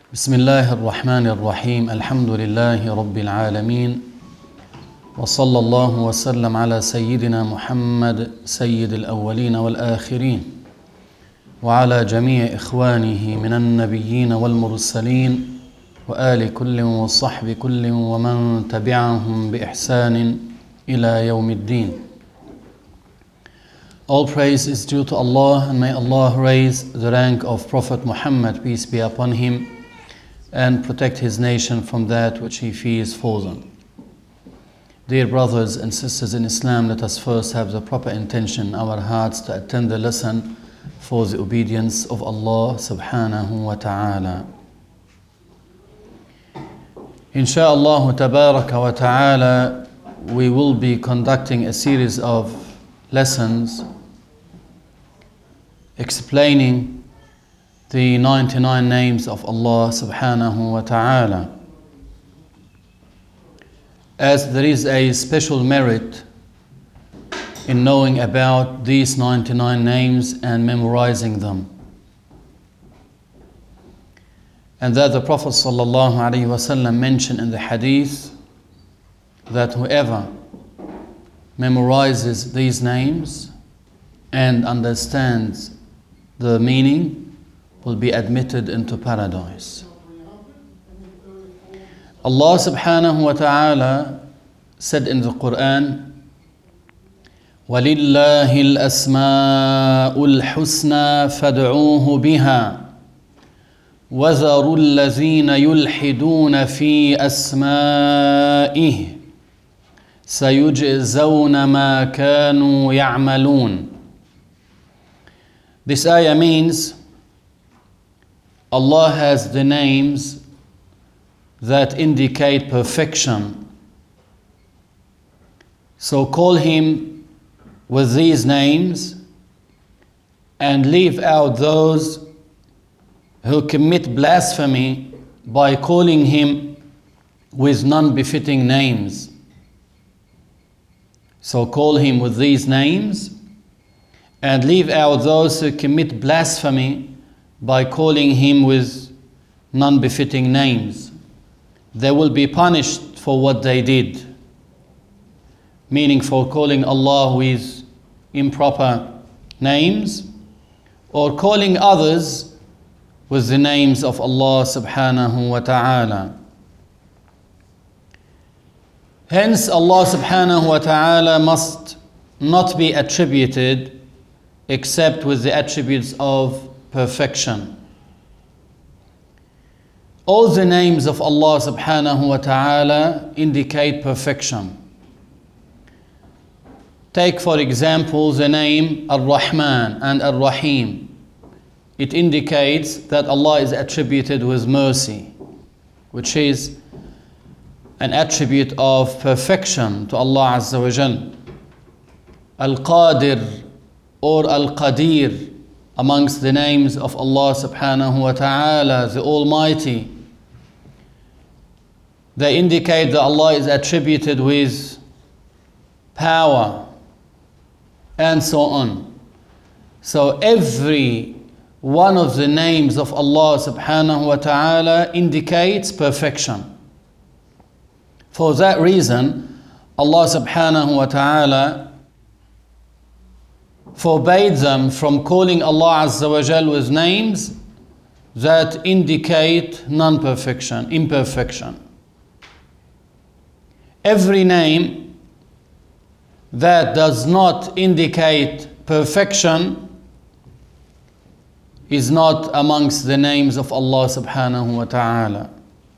بسم الله الرحمن الرحيم الحمد لله رب العالمين وصلى الله وسلم على سيدنا محمد سيد الأولين والآخرين وعلى جميع إخوانه من النبيين والمرسلين وآل كل وصحب كل ومن تبعهم بإحسان إلى يوم الدين. All praise is due to Allah, and may Allah raise the rank of Prophet Muhammad, peace be upon him, and protect his nation from that which he fears for them. Dear brothers and sisters in Islam, let us first have the proper intention in our hearts to attend the lesson for the obedience of Allah subhanahu wa ta'ala. Insha'Allah tabaraka wa ta'ala, we will be conducting a series of lessons explaining the 99 names of Allah subhanahu wa ta'ala. As there is a special merit in knowing about these 99 names and memorizing them. And that the Prophet sallallahu alaihi wasallam mentioned in the hadith that whoever memorizes these names and understands the meaning will be admitted into paradise. Allah subhanahu wa ta'ala said in the Quran, وَلِلَّهِ الْأَسْمَاءُ الْحُسْنَى فَادْعُوهُ بِهَا وَذَرُوا الَّذِينَ يُلْحِدُونَ فِي أَسْمَائِهِ سَيُجْزَوْنَ مَا كَانُوا يَعْمَلُونَ. This ayah means Allah has the names that indicate perfection. So call Him with these names and leave out those who commit blasphemy by calling Him with non-befitting names. So call Him with these names and leave out those who commit blasphemy by calling Him with non-befitting names. They will be punished for what they did, meaning for calling Allah with improper names or calling others with the names of Allah subhanahu wa ta'ala. Hence, Allah subhanahu wa ta'ala must not be attributed except with the attributes of perfection. All the names of Allah subhanahu wa ta'ala indicate perfection. Take for example the name Ar-Rahman and Ar-Rahim. It indicates that Allah is attributed with mercy, which is an attribute of perfection to Allah Azza wa Jal. Al-Qadir or Al-Qadir, amongst the names of Allah subhanahu wa ta'ala, the Almighty, they indicate that Allah is attributed with power and so on. So every one of the names of Allah subhanahu wa ta'ala indicates perfection. For that reason, Allah subhanahu wa ta'ala forbade them from calling Allah Azza wa Jal with names that indicate non-perfection, imperfection. Every name that does not indicate perfection is not amongst the names of Allah subhanahu wa ta'ala.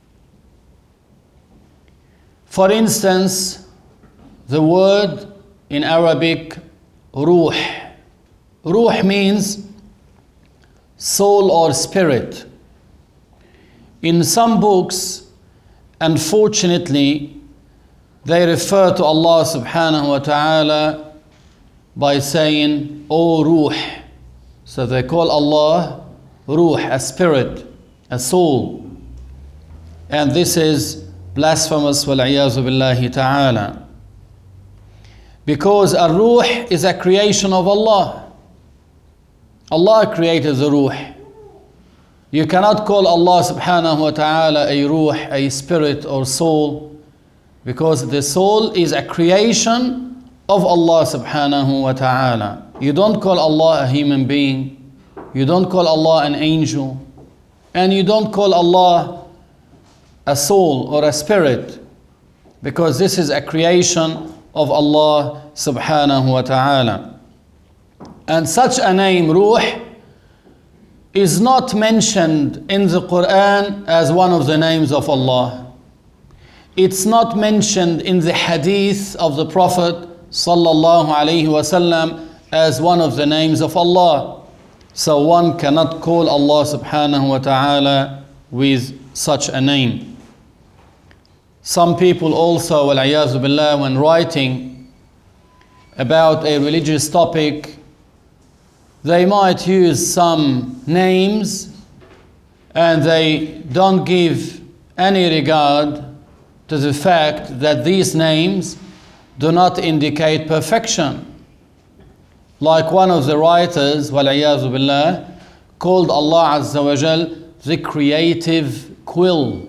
For instance, the word in Arabic, ruh. Ruh means soul or spirit. In some books, unfortunately, they refer to Allah subhanahu wa ta'ala by saying, O Ruh. So they call Allah Ruh, a spirit, a soul. And this is blasphemous, wal-'iyazu billahi ta'ala. Because Ar-Ruh is a creation of Allah. Allah created the Ruh. You cannot call Allah subhanahu wa ta'ala a ruh, a spirit or soul, because the soul is a creation of Allah subhanahu wa ta'ala. You don't call Allah a human being, you don't call Allah an angel, and you don't call Allah a soul or a spirit, because this is a creation of Allah subhanahu wa ta'ala. And such a name, Ruh, is not mentioned in the Quran as one of the names of Allah. It's not mentioned in the hadith of the Prophet sallallahu alaihi wasallam as one of the names of Allah. So one cannot call Allah subhanahu wa ta'ala with such a name. Some people also, wal-'iyadhu billah, when writing about a religious topic, they might use some names and they don't give any regard to the fact that these names do not indicate perfection. Like one of the writers, wal-'iyadhu billah, called Allah Azza wa Jal the creative quill.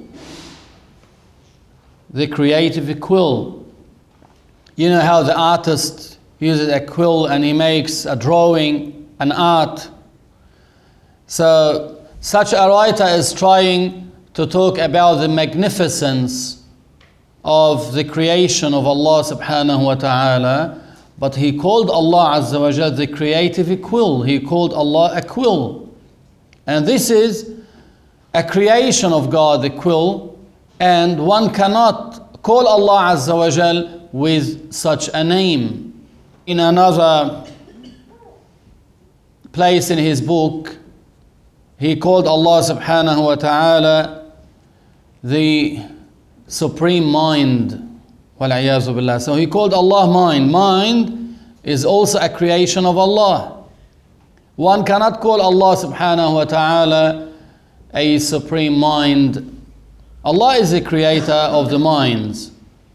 The creative quill. You know how the artist uses a quill and he makes a drawing, an art. So such a writer is trying to talk about the magnificence of the creation of Allah subhanahu wa ta'ala, but he called Allah Azza wa Jal the creative quill. He called Allah a quill. And this is a creation of God, the quill, and one cannot call Allah Azza wa Jal with such a name. In another place in his book, he called Allah subhanahu wa ta'ala the supreme mind. Wal-'iyadhu billah. So he called Allah mind. Mind is also a creation of Allah. One cannot call Allah subhanahu wa ta'ala a supreme mind. Allah is the creator of the minds.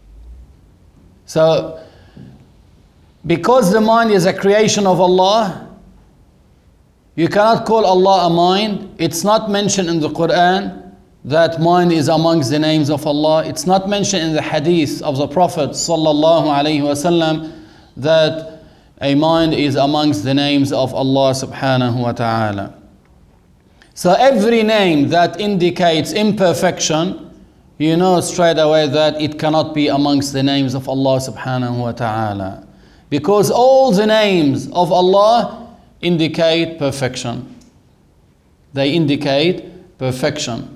So because the mind is a creation of Allah, you cannot call Allah a mind. It's not mentioned in the Quran that mind is amongst the names of Allah. It's not mentioned in the hadith of the Prophet sallallahu alaihi wasallam that a mind is amongst the names of Allah subhanahu wa ta'ala. So every name that indicates imperfection, you know straight away that it cannot be amongst the names of Allah subhanahu wa ta'ala. Because all the names of Allah indicate perfection. They indicate perfection.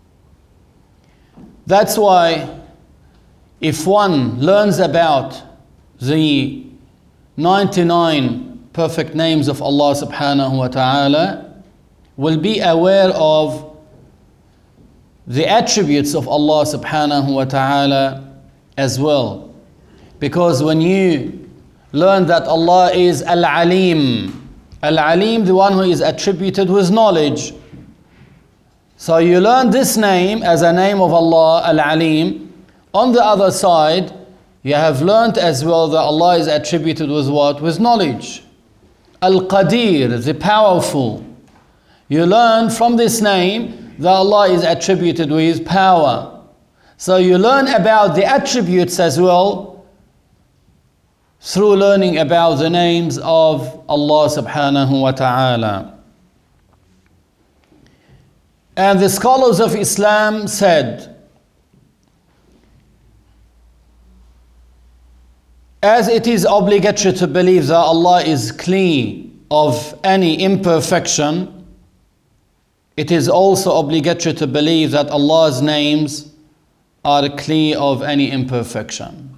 That's why if one learns about the 99 perfect names of Allah subhanahu wa ta'ala, will be aware of the attributes of Allah subhanahu wa ta'ala as well. Because when you learn that Allah is Al-Alim, Al-Alim, the one who is attributed with knowledge. So you learn this name as a name of Allah, Al-Alim. On the other side, you have learned as well that Allah is attributed with what? With knowledge. Al-Qadir, the powerful. You learn from this name that Allah is attributed with power. So you learn about the attributes as well through learning about the names of Allah subhanahu wa ta'ala. And the scholars of Islam said, as it is obligatory to believe that Allah is clean of any imperfection, it is also obligatory to believe that Allah's names are clear of any imperfection.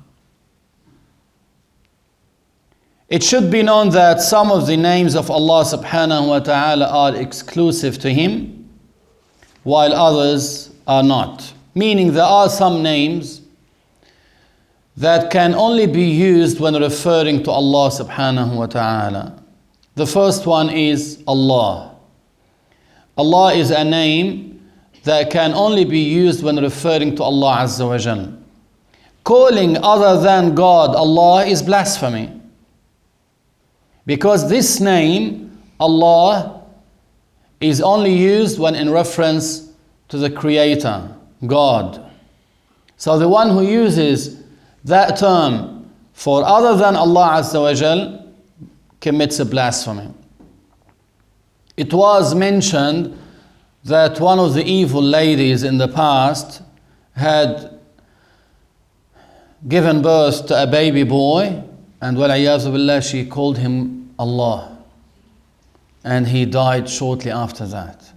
It should be known that some of the names of Allah subhanahu wa ta'ala are exclusive to Him, while others are not. Meaning there are some names that can only be used when referring to Allah subhanahu wa ta'ala. The first one is Allah. Allah is a name that can only be used when referring to Allah Azza wa Jal. Calling other than God Allah is blasphemy. Because this name, Allah, is only used when in reference to the Creator, God. So the one who uses that term for other than Allah Azza wa Jal commits a blasphemy. It was mentioned that one of the evil ladies in the past had given birth to a baby boy, and وَالْعِيَاذُ بِاللَّهِ, she called him Allah, and he died shortly after that.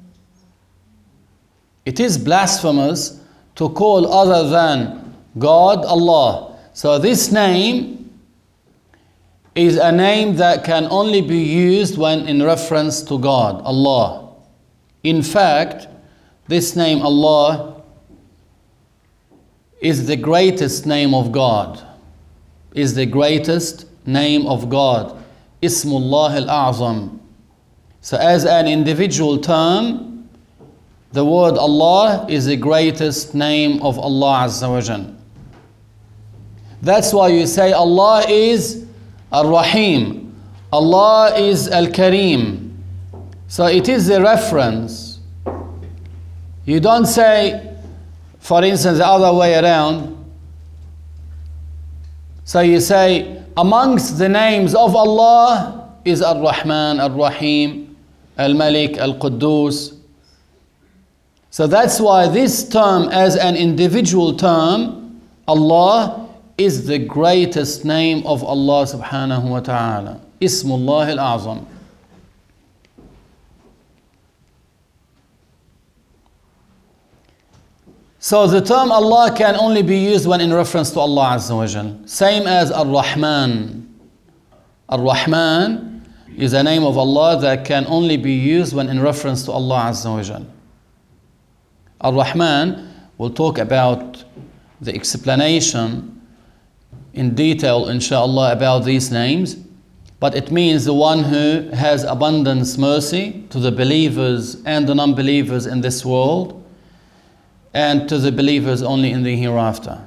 It is blasphemous to call other than God Allah. So this name is a name that can only be used when in reference to God, Allah. In fact, this name Allah is the greatest name of God, is the greatest name of God, Ismullah al-A'zam. So as an individual term, the word Allah is the greatest name of Allah Azza wa Jal. That's why you say Allah is Ar-Rahim, Allah is Al-Kareem. So it is a reference. You don't say, for instance, the other way around. So you say, amongst the names of Allah is Ar-Rahman, Ar-Rahim, Al-Malik, Al-Quddus. So that's why this term as an individual term, Allah, is the greatest name of Allah subhanahu wa ta'ala. Ismullah al-A'zam. So the term Allah can only be used when in reference to Allah Azza wa Jal. Same as Ar-Rahman. Ar-Rahman is a name of Allah that can only be used when in reference to Allah Azza wa Jal. Ar-Rahman, we'll talk about the explanation in detail, inshallah, about these names. But it means the one who has abundance mercy to the believers and the non-believers in this world, and to the believers only in the hereafter.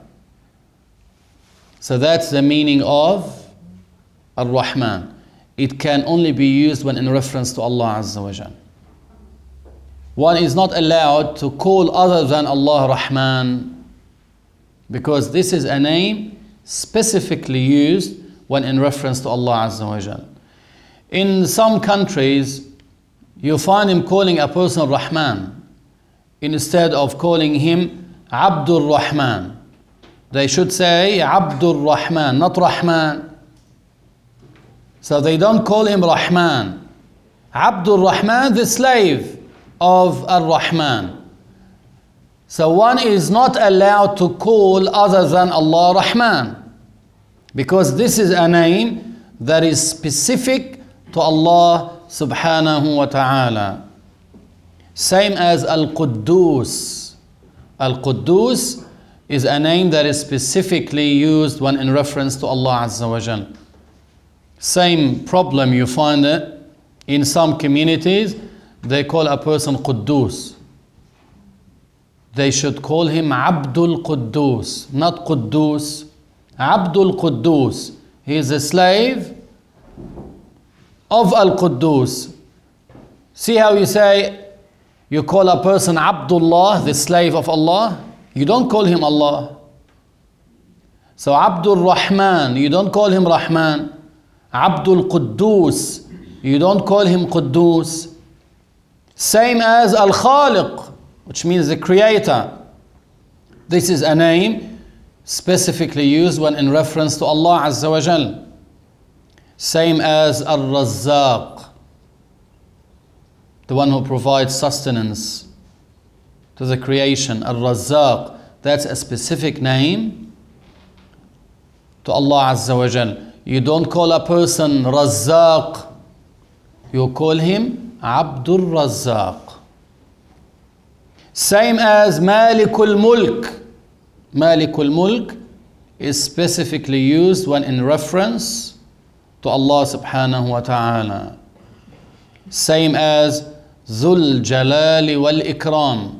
So that's the meaning of Ar-Rahman. It can only be used when in reference to Allah Azza wa Jal. One is not allowed to call other than Allah Rahman, because this is a name specifically used when in reference to Allah Azza wa Jal. In some countries, you find him calling a person Rahman instead of calling him Abdul Rahman. They should say Abdul Rahman, not Rahman. So they don't call him Rahman. Abdul Rahman, the slave of Ar-Rahman. So one is not allowed to call other than Allah Rahman, because this is a name that is specific to Allah subhanahu wa ta'ala. Same as Al-Quddus. Al-Quddus is a name that is specifically used when in reference to Allah Azza wa Jal. Same problem, you find it in some communities. They call a person Quddus. They should call him Abdul Quddus, not Quddus. Abdul Quddus. He is a slave of Al-Quddus. See how you say, you call a person Abdullah, the slave of Allah. You don't call him Allah. So Abdul Rahman, you don't call him Rahman. Abdul Quddus, you don't call him Quddus. Same as Al-Khaliq, which means the creator. This is a name specifically used when in reference to Allah Azza wa Jal. Same as Al-Razzaq, the one who provides sustenance to the creation. Al-Razzaq, that's a specific name to Allah Azza wa Jal. You don't call a person Razzaq, you call him Abdul Razzaq. Same as Malikul Mulk. Malikul Mulk is specifically used when in reference to Allah subhanahu wa ta'ala. Same as Dhul Jalali wal Ikram.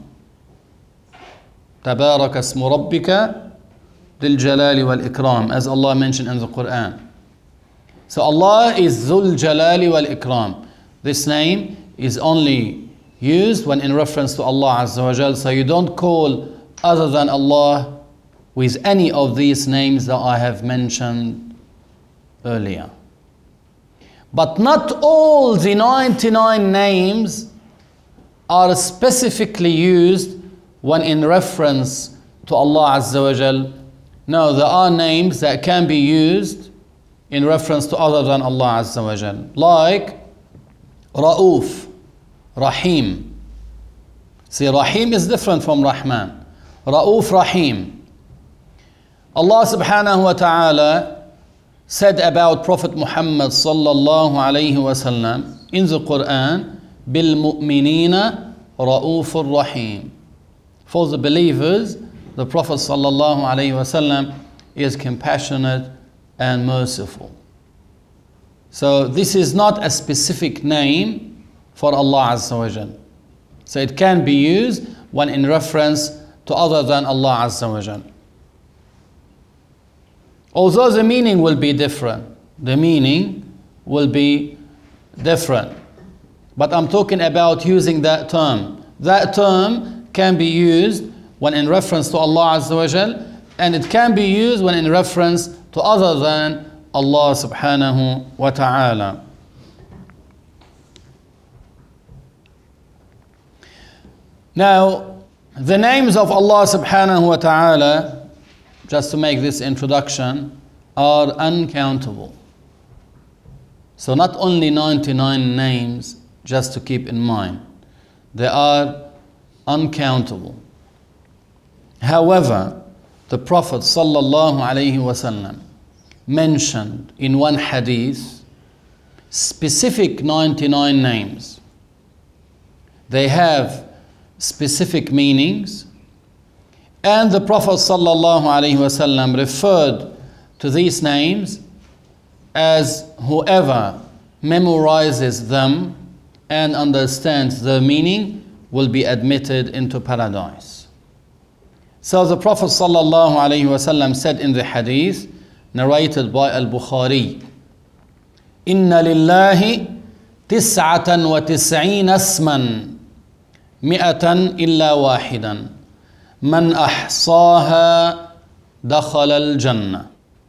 Tabarak asmu rabbika Dhul Jalali wal Ikram, as Allah mentioned in the Quran. So Allah is Dhul Jalali wal Ikram. This name is only used when in reference to Allah Azza wa Jal. So you don't call other than Allah with any of these names that I have mentioned earlier. But not all the 99 names are specifically used when in reference to Allah Azza wa Jal. No, there are names that can be used in reference to other than Allah Azza wa Jal. Like Ra'uf, Rahim. See, Rahim is different from Rahman. Ra'uf, Rahim. Allah subhanahu wa ta'ala said about Prophet Muhammad sallallahu alayhi wa sallam in the Quran, Bil mu'minina Ra'ufur Rahim. For the believers, the Prophet sallallahu alayhi wa sallam is compassionate and merciful. So this is not a specific name for Allah Azza wa Jal. So it can be used when in reference to other than Allah Azza wa Jal. Although the meaning will be different. The meaning will be different. But I'm talking about using that term. That term can be used when in reference to Allah Azza wa Jal, and it can be used when in reference to other than Allah subhanahu wa ta'ala. Now, the names of Allah subhanahu wa ta'ala, just to make this introduction, are uncountable. So not only 99 names, just to keep in mind, they are uncountable. However, the Prophet sallallahu alaihi wasallam mentioned in one hadith specific 99 names. They have specific meanings, and the Prophet sallallahu alaihi wasallam referred to these names as whoever memorizes them and understands their meaning will be admitted into paradise. So the Prophet sallallahu alaihi wasallam said in the hadith narrated by Al-Bukhari, Inna lillahi tis'atan wa tis'een asman mi'atan illa wahidan man ahsaha dakhala al-jannah.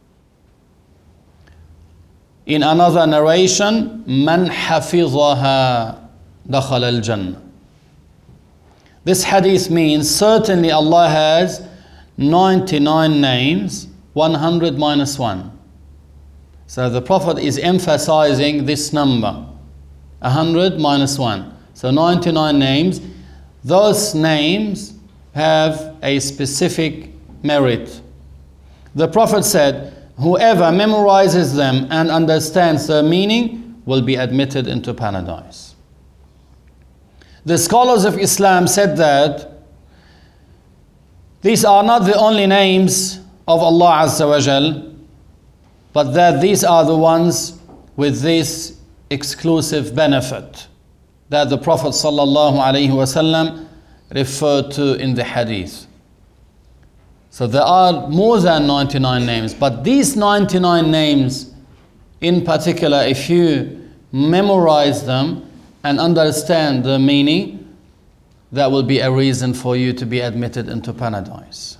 In another narration, man hafizaha dakhala al-jannah. This hadith means certainly Allah has 99 names, 100 minus 1. So the Prophet is emphasizing this number, 100 minus 1. So 99 names. Those names have a specific merit. The Prophet said, whoever memorizes them and understands their meaning will be admitted into paradise. The scholars of Islam said that these are not the only names of Allah Azza wa Jal, but that these are the ones with this exclusive benefit that the Prophet sallallahu alaihi wasallam referred to in the hadith. So there are more than 99 names, but these 99 names in particular, if you memorize them and understand the meaning, that will be a reason for you to be admitted into paradise.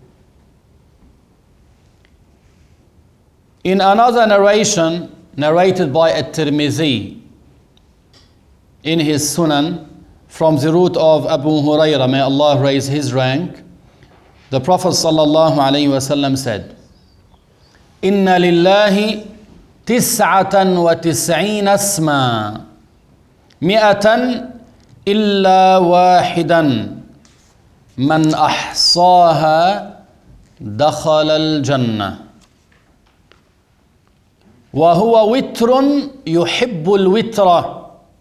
In another narration, narrated by At-Tirmidhi in his Sunan, from the root of Abu Hurairah, may Allah raise his rank, the Prophet sallallahu alaihi wasallam said, Inna lillahi tis'atan wa tis'een asma mi'atan illa wahidan man ahsaha dakhala al-jannah wa huwa witrun yuhibbul witra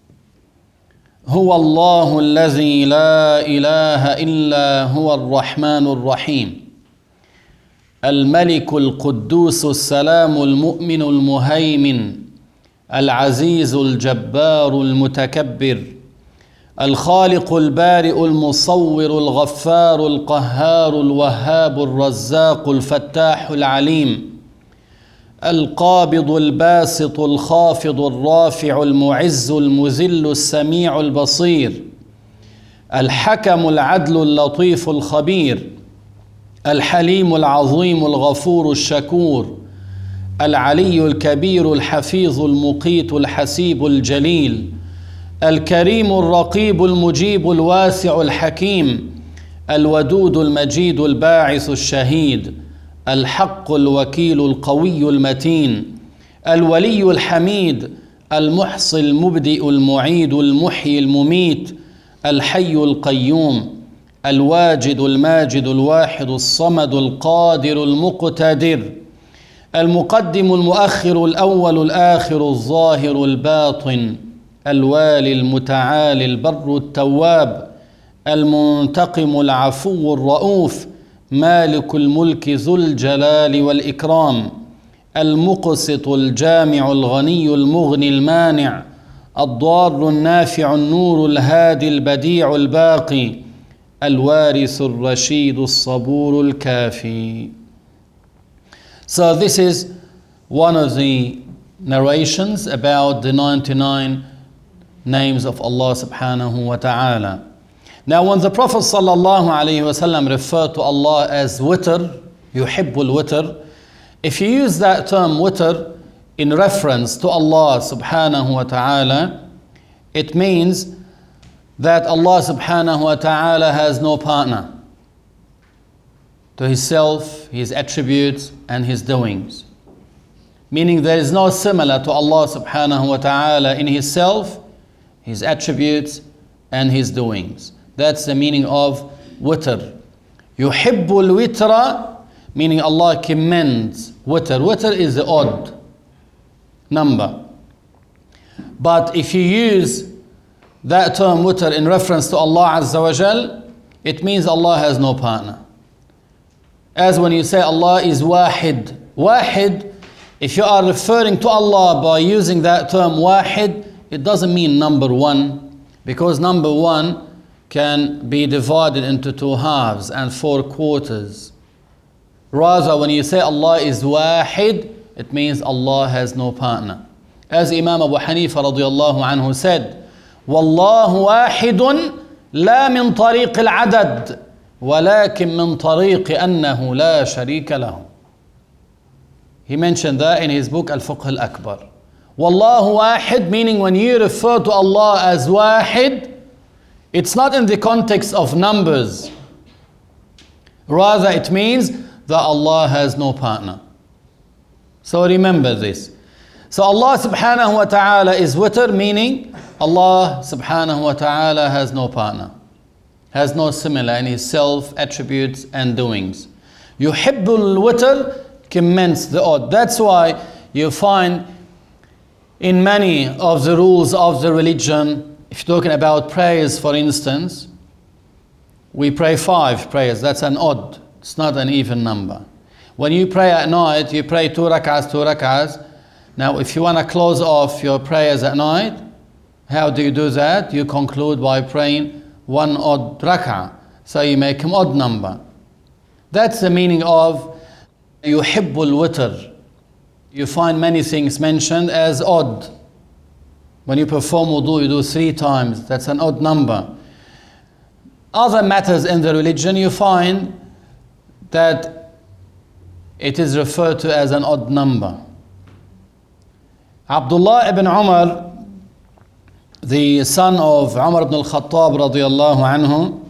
هو الله الذي لا إله إلا هو الرحمن الرحيم الملك القدوس السلام المؤمن المهيمن العزيز الجبار المتكبر الخالق البارئ المصور الغفار القهار الوهاب الرزاق الفتاح العليم القابض الباسط الخافض الرافع المعز المذل السميع البصير الحكم العدل اللطيف الخبير، الحليم العظيم الغفور الشكور، العلي الكبير الحفيظ المقيت الحسيب الجليل، الكريم الرقيب المجيب الواسع الحكيم، الودود المجيد الباعث الشهيد، الحق الوكيل القوي المتين، الولي الحميد، المحصي المبدئ المعيد المحيي المميت، الحي القيوم، الواجد الماجد الواحد الصمد القادر المقتدر، المقدم المؤخر الأول الآخر الظاهر الباطن، الوالي المتعالي البر التواب، المنتقم العفو الرؤوف، مالك الملك ذو الجلال والإكرام، المقسط الجامع الغني المغني المانع، الضار النافع النور الهادي البديع الباقي، الوارث الرشيد الصبور الكافي. So this is one of the narrations about the 99 names of Allah subhanahu wa ta'ala. Now when the Prophet sallallahu alayhi wa sallam referred to Allah as witr, yuhibbul witr, if you use that term witr in reference to Allah subhanahu wa ta'ala, it means that Allah subhanahu wa ta'ala has no partner to Himself, His attributes and His doings. Meaning there is no similar to Allah subhanahu wa ta'ala in His self, His attributes and His doings. That's the meaning of witr. Yuhibbul witra, meaning Allah commends witr. Witr is the odd number. But if you use that term witr in reference to Allah Azza wa Jal, it means Allah has no partner. As when you say Allah is wahid. Wahid, if you are referring to Allah by using that term wahid, it doesn't mean number one, because number one can be divided into two halves and four quarters. Rather, when you say Allah is wahid, it means Allah has no partner. As Imam Abu Hanifa radiyallahu anhu said, وَاللَّهُ وَاحِدٌ لَا مِنْ طَرِيقِ الْعَدَدِ وَلَكِنْ مِنْ طَرِيقِ أَنَّهُ لَا شَرِيكَ لَهُ. He mentioned that in his book Al-Fiqh Al-Akbar. Wallahu wahid, meaning when you refer to Allah as wahid, it's not in the context of numbers. Rather, it means that Allah has no partner. So remember this. So Allah subhanahu wa ta'ala is witr, meaning Allah subhanahu wa ta'ala has no partner, has no similar in His self, attributes and doings. Yuhibbul witr, commends the odd. That's why you find in many of the rules of the religion, if you're talking about prayers for instance, we pray 5 prayers, that's an odd, it's not an even number. When you pray at night, you pray 2 rak'ahs. Now if you want to close off your prayers at night, how do you do that? You conclude by praying 1 odd rak'ah, so you make an odd number. That's the meaning of yuhibbul witr. You find many things mentioned as odd. When you perform wudu, you do 3 times, that's an odd number. Other matters in the religion, you find that it is referred to as an odd number. Abdullah ibn Umar, the son of Umar ibn al-Khattab radiyallahu anhu,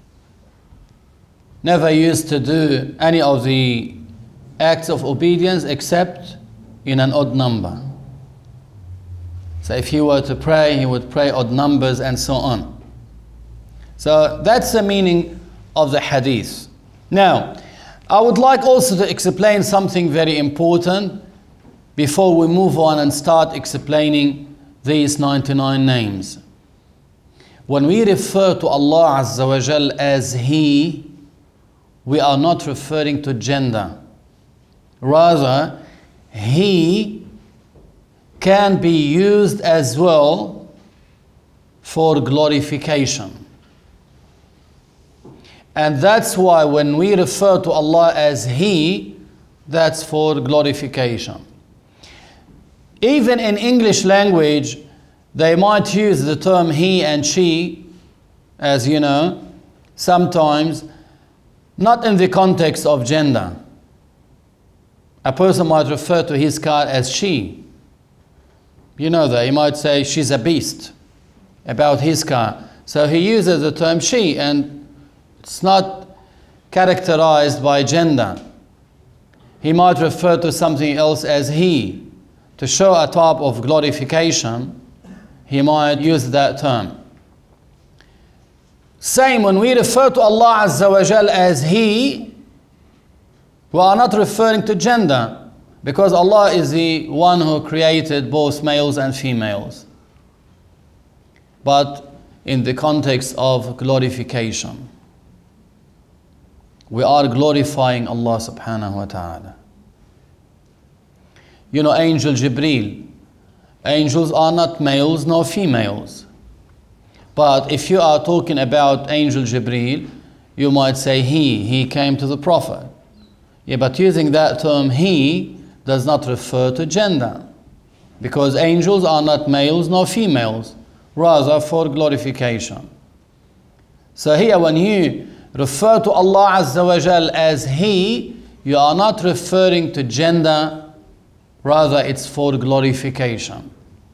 never used to do any of the acts of obedience except in an odd number. So if he were to pray, he would pray odd numbers and so on. So that's the meaning of the hadith. Now, I would like also to explain something very important before we move on and start explaining these 99 names. When we refer to Allah Azza wa Jal as He, we are not referring to gender. Rather, He can be used as well for glorification. And that's why when we refer to Allah as He, that's for glorification. Even in English language, they might use the term he and she as you know, sometimes not in the context of gender. A person might refer to his car as she. You know that. He might say she's a beast about his car. So he uses the term she, and it's not characterized by gender. He might refer to something else as he. To show a type of glorification, he might use that term. Same, when we refer to Allah Azza wa Jal as He, we are not referring to gender, because Allah is the one who created both males and females, but in the context of glorification. We are glorifying Allah subhanahu wa ta'ala. You know, Angel Jibreel. Angels are not males nor females. But if you are talking about Angel Jibreel, you might say he came to the Prophet. Yeah, but using that term he does not refer to gender, because angels are not males nor females, rather for glorification. So here when you refer to Allah Azza wa Jal as He, you are not referring to gender, rather it's for glorification.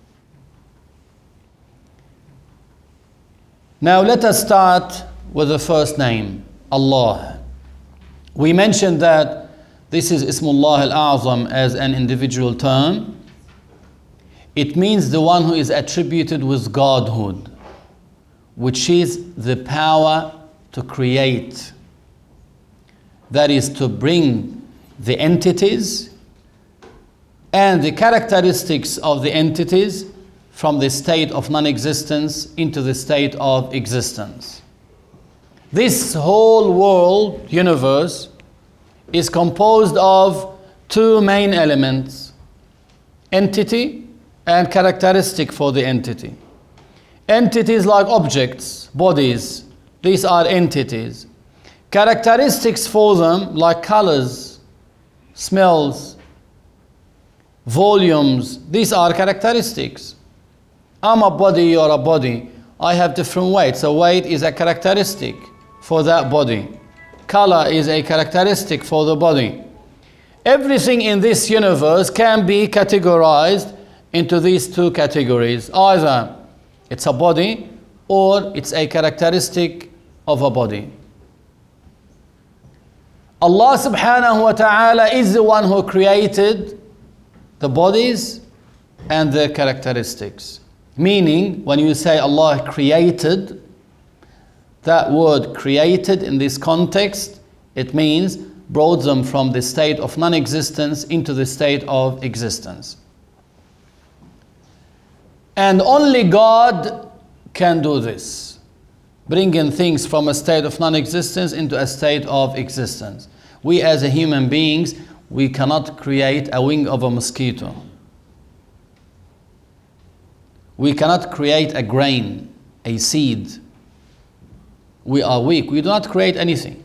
Now let us start with the first name, Allah. We mentioned that this is Ismullah al-A'zam as an individual term. It means the one who is attributed with Godhood, which is the power to create. That is to bring the entities and the characteristics of the entities from the state of non-existence into the state of existence. This whole world, universe, is composed of two main elements: entity and characteristic for the entity. Entities like objects, bodies, these are entities. Characteristics for them like colors, smells, volumes, these are characteristics. I'm a body, you're a body. I have different weight, so weight is a characteristic for that body. Color is a characteristic for the body. Everything in this universe can be categorized into these two categories. Either it's a body or it's a characteristic of a body. Allah subhanahu wa ta'ala is the one who created the bodies and their characteristics. Meaning, when you say Allah created, that word created in this context, it means brought them from the state of non-existence into the state of existence. And only God can do this, bringing things from a state of non-existence into a state of existence. We as human beings, we cannot create a wing of a mosquito. We cannot create a grain, a seed. We are weak. We do not create anything.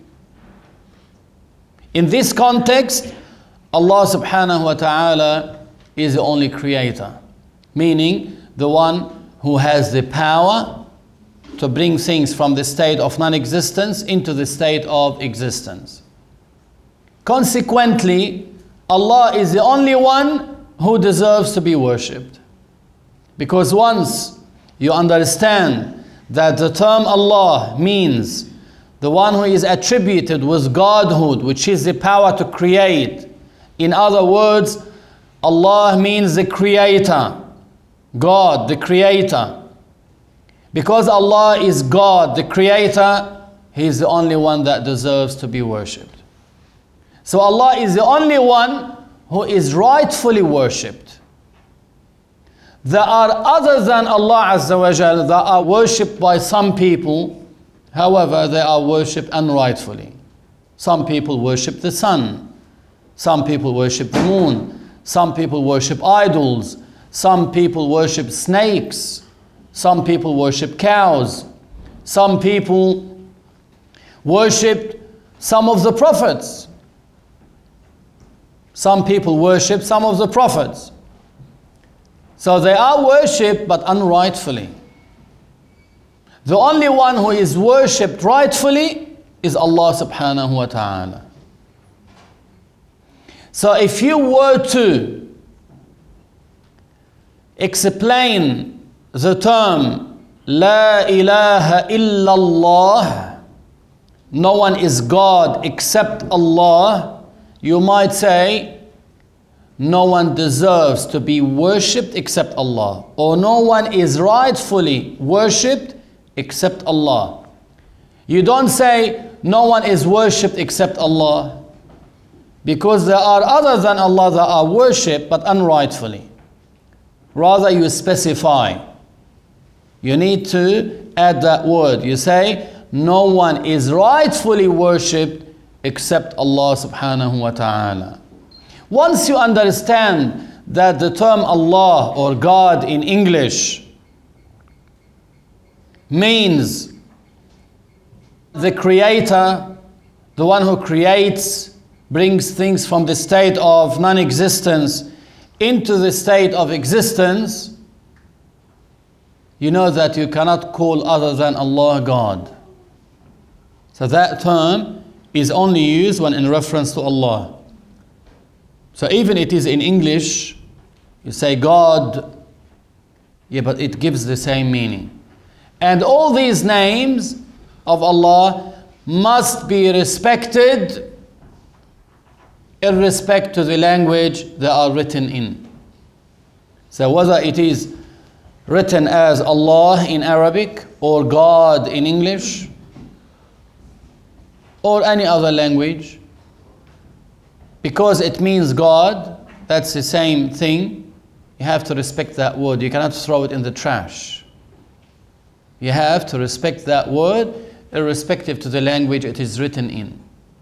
In this context, Allah subhanahu wa ta'ala is the only creator, meaning the one who has the power to bring things from the state of non-existence into the state of existence. Consequently, Allah is the only one who deserves to be worshipped. Because once you understand that the term Allah means the one who is attributed with Godhood, which is the power to create. In other words, Allah means the creator, God, the creator. Because Allah is God, the creator, He is the only one that deserves to be worshipped. So Allah is the only one who is rightfully worshipped. There are other than Allah Azza wa Jal that are worshipped by some people. However, they are worshipped unrightfully. Some people worship the sun. Some people worship the moon. Some people worship idols. Some people worship snakes. Some people worship cows. Some people worship some of the prophets. Some people worship some of the prophets. So they are worshipped, but unrightfully. The only one who is worshipped rightfully is Allah subhanahu wa ta'ala. So if you were to explain the term La ilaha illallah, no one is God except Allah, you might say no one deserves to be worshipped except Allah, or no one is rightfully worshipped except Allah. You don't say no one is worshipped except Allah, because there are other than Allah that are worshipped but unrightfully. Rather, you specify. You need to add that word. You say no one is rightfully worshipped except Allah subhanahu wa ta'ala. Once you understand that the term Allah or God in English means the creator, the one who creates, brings things from the state of non-existence into the state of existence, you know that you cannot call other than Allah God. So that term is only used when in reference to Allah. So even it is in English, you say God, yeah, but it gives the same meaning. And all these names of Allah must be respected in respect to the language they are written in. So whether it is written as Allah in Arabic or God in English or any other language, because it means God, that's the same thing, you have to respect that word. You cannot throw it in the trash. You have to respect that word irrespective to the language it is written in.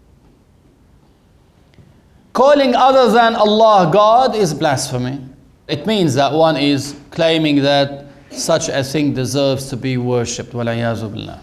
Calling other than Allah God is blasphemy. It means that one is claiming that such a thing deserves to be worshipped. Wal-'iyāzu billah.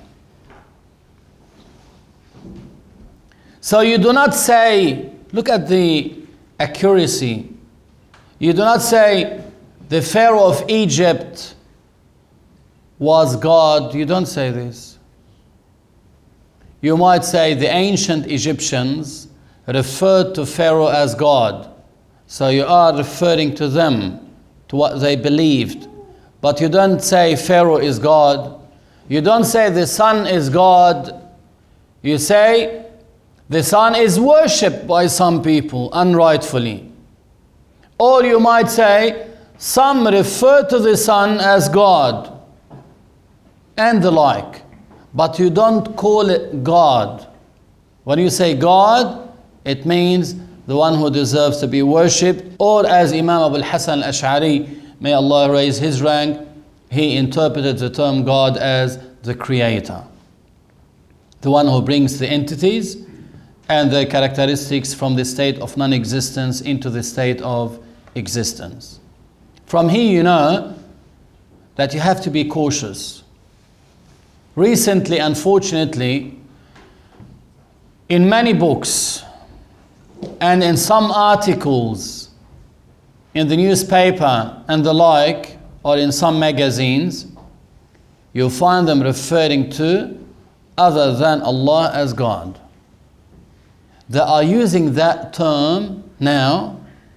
So you do not say, look at the accuracy. You do not say the Pharaoh of Egypt was God. You don't say this. You might say the ancient Egyptians referred to Pharaoh as God. So you are referring to them, to what they believed. But you don't say Pharaoh is God. You don't say the sun is God. You say the sun is worshipped by some people unrightfully. Or you might say some refer to the sun as God and the like. But you don't call it God. When you say God, it means the one who deserves to be worshipped, or as Imam Abu al-Hasan al-Ash'ari, may Allah raise his rank, he interpreted the term God as the creator, the one who brings the entities and their characteristics from the state of non-existence into the state of existence. From here you know that you have to be cautious. Recently, unfortunately, in many books and in some articles in the newspaper and the like, or in some magazines, you'll find them referring to other than Allah as God. They are using that term now.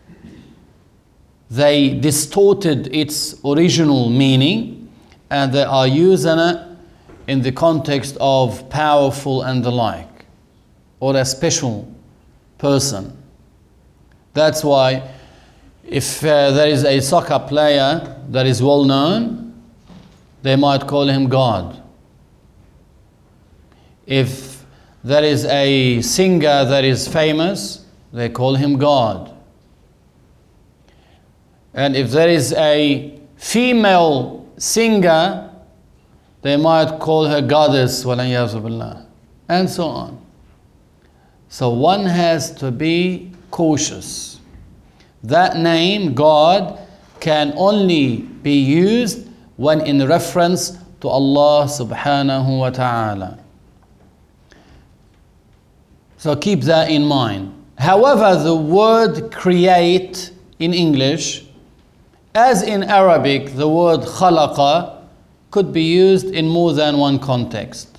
They distorted its original meaning and they are using it in the context of powerful and the like, or a special person. That's why if there is a soccer player that is well known, they might call him God. If there is a singer that is famous, they call him God. And if there is a female singer, they might call her goddess, wal-'iyāzu billah, and so on. So one has to be cautious. That name, God, can only be used when in reference to Allah subhanahu wa ta'ala. So keep that in mind. However, the word create in English, as in Arabic, the word khalaqa, could be used in more than one context.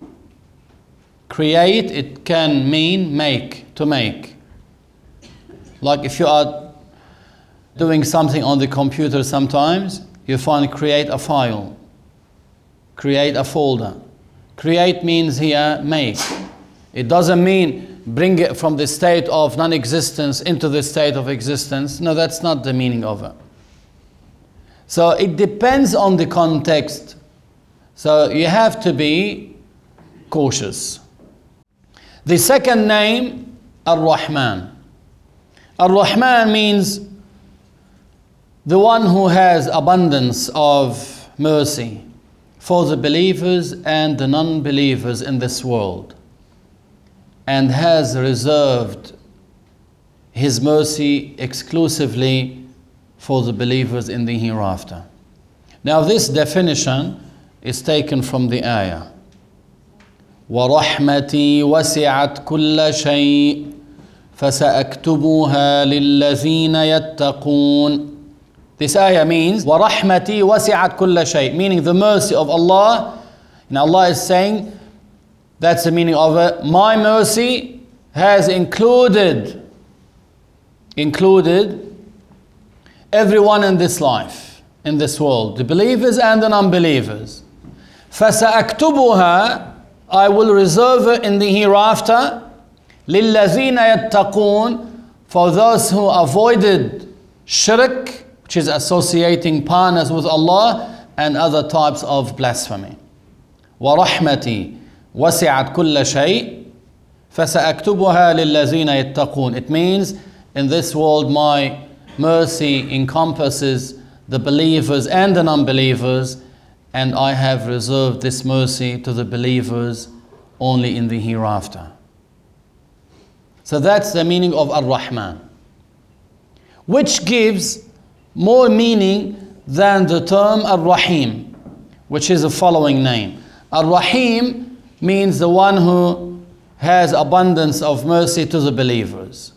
Create, it can mean make, to make. Like if you are doing something on the computer sometimes, you find create a file, create a folder. Create means here make. It doesn't mean bring it from the state of non-existence into the state of existence. No, that's not the meaning of it. So it depends on the context. So you have to be cautious. The second name, Ar-Rahman. Ar-Rahman means the one who has abundance of mercy for the believers and the non-believers in this world, and has reserved His mercy exclusively for the believers in the hereafter. Now this definition is taken from the ayah. وَرَحْمَتِي وَسِعَتْ كُلَّ شَيْءٍ فَسَأَكْتُبُهَا لِلَّذِينَ يَتَّقُونَ. This ayah means وَرَحْمَتِي وَسِعَتْ كُلَّ شَيْءٍ, meaning the mercy of Allah. And Allah is saying, that's the meaning of it, my mercy has included everyone in this life, in this world, the believers and the non-believers. فَسَأَكْتُبُهَا, I will reserve it in the hereafter, لِلَّذِينَ يَتَّقُونَ, for those who avoided shirk, which is associating partners with Allah, and other types of blasphemy. وَرَحْمَتِي وَسِعَتْ كُلَّ شَيْءٍ فَسَأَكْتُبُهَا لِلَّذِينَ يَتَّقُونَ. It means in this world my mercy encompasses the believers and the non-believers, and I have reserved this mercy to the believers only in the hereafter. So that's the meaning of Ar-Rahman, which gives more meaning than the term Ar-Rahim, which is the following name. Ar-Rahim means the one who has abundance of mercy to the believers.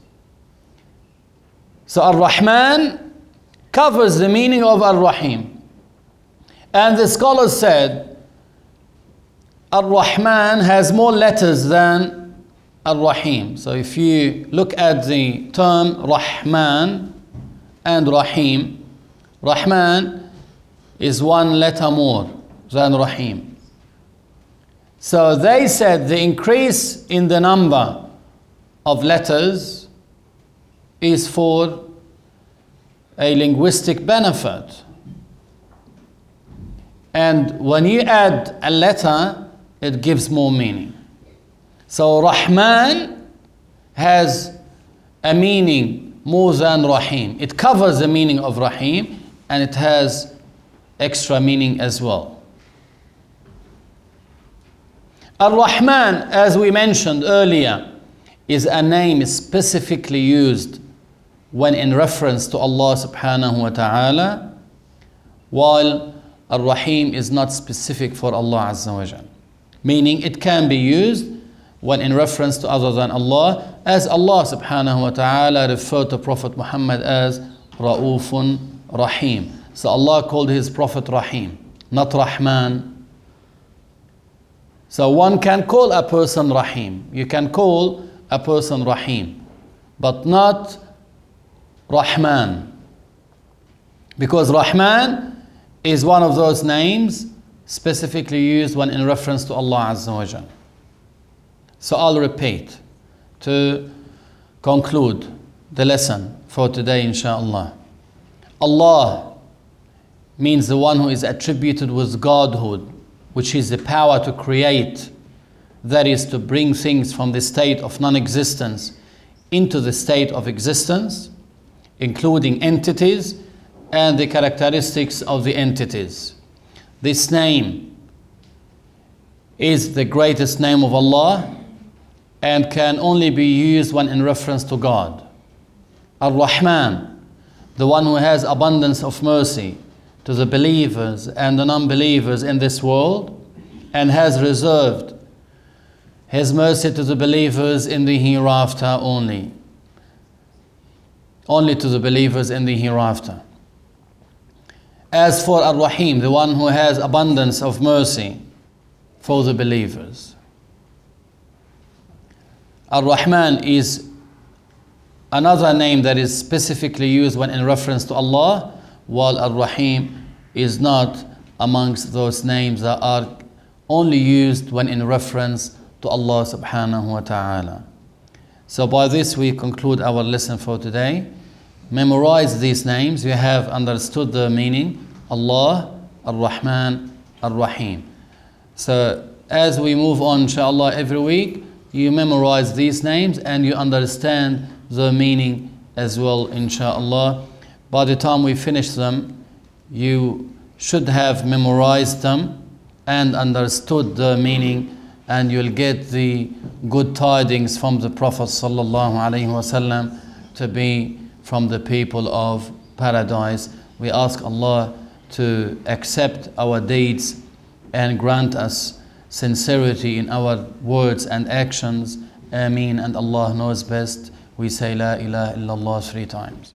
So Ar-Rahman covers the meaning of Ar-Rahim. And the scholars said Ar-Rahman has more letters than Ar-Rahim. So if you look at the term Rahman and Rahim, Rahman is one letter more than Rahim. So they said the increase in the number of letters is for a linguistic benefit. And when you add a letter, it gives more meaning. So Rahman has a meaning more than Rahim. It covers the meaning of Rahim, and it has extra meaning as well. Ar-Rahman, as we mentioned earlier, is a name specifically used when in reference to Allah subhanahu wa ta'ala, while Ar-Rahim is not specific for Allah Azza wa Jal. Meaning it can be used when in reference to other than Allah, as Allah subhanahu wa ta'ala referred to Prophet Muhammad as Ra'ufun Rahim. So Allah called his Prophet Rahim, not Rahman. So one can call a person Rahim. You can call a person Rahim, but not Rahman. Because Rahman is one of those names specifically used when in reference to Allah Azza wa Jal. So I'll repeat to conclude the lesson for today, inshaAllah. Allah means the one who is attributed with Godhood, which is the power to create, that is to bring things from the state of non-existence into the state of existence, including entities and the characteristics of the entities. This name is the greatest name of Allah and can only be used when in reference to God. Ar-Rahman, the one who has abundance of mercy to the believers and the non-believers in this world, and has reserved His mercy to the believers in the hereafter only. Only to the believers in the hereafter. As for Ar-Rahim, the one who has abundance of mercy for the believers. Ar-Rahman is another name that is specifically used when in reference to Allah, while Ar-Rahim is not amongst those names that are only used when in reference to Allah subhanahu wa ta'ala. So by this we conclude our lesson for today. Memorize these names. You have understood the meaning. Allah, Ar-Rahman, Ar-Rahim. So as we move on, inshallah, every week, you memorize these names and you understand the meaning as well, inshallah. By the time we finish them, you should have memorized them and understood the meaning, and you'll get the good tidings from the Prophet sallallahu alaihi wasallam to be from the people of paradise. We ask Allah to accept our deeds and grant us sincerity in our words and actions. Ameen. And Allah knows best. We say La ilaha illallah 3 times.